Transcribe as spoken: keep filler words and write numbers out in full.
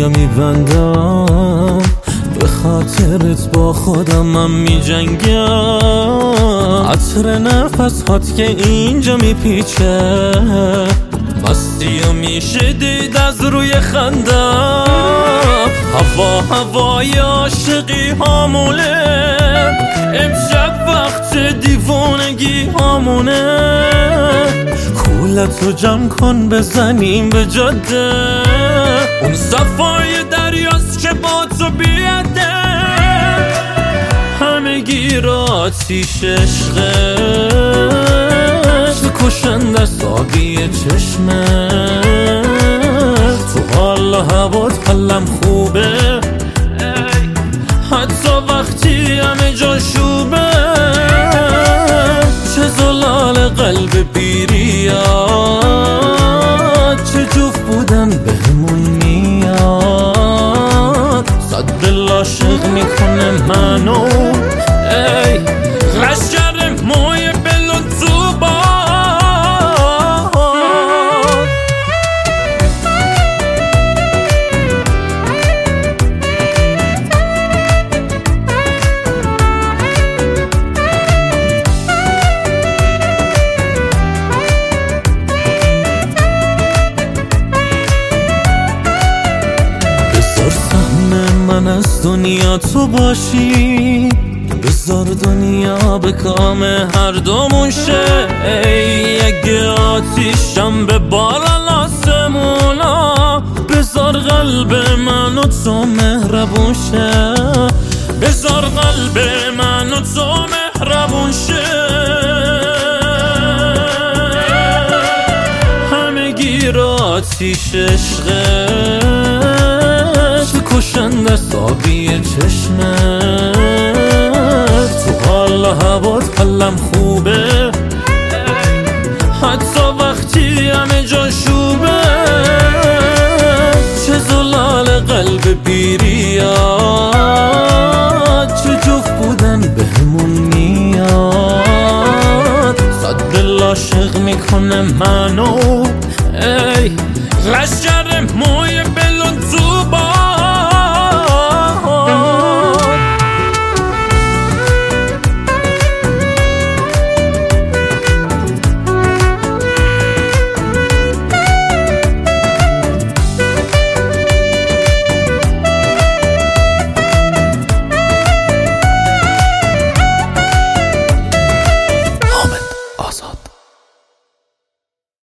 دنیا میبندم، به خاطرت با خودم من میجنگم. عطر نفس هات که اینجا میپیچه، مستی و میشه دید از روی خندم. هوا هوای عاشقی هامونه، امشب وقت دیوانگی هامونه. کولتو جمع کن بزنیم به جاده، اون صفای دریاست که با تو بیاده. همگی را آتیش عشقه، کشند از آبی چشمه. تو حال هوات حالم خوبه، حتی وقتی همه جا شوبه. چه زلال قلب بیریاد، چه جفت بودن بهمون میاد. صد دل عاشق میکنه منو، ای لشکر موی بل و زوبا. من از دنیا تو باشی، بذار دنیا به کام هر دومون شه. ای اگه آتیشم به باران آسمونا، بذار قلب من و تو مهربون شه. بذار قلب من و تو مهربون شه. همگی را آتیش عشقه، کشند از آبی چشمه. تو حال هوات حالم خوبه، حتی وقتی همه جا شوبه. چه زلال قلب بیریاد، چه جفت بودن بهمون میاد. صد دل عاشق میکنه منو، ای لشکر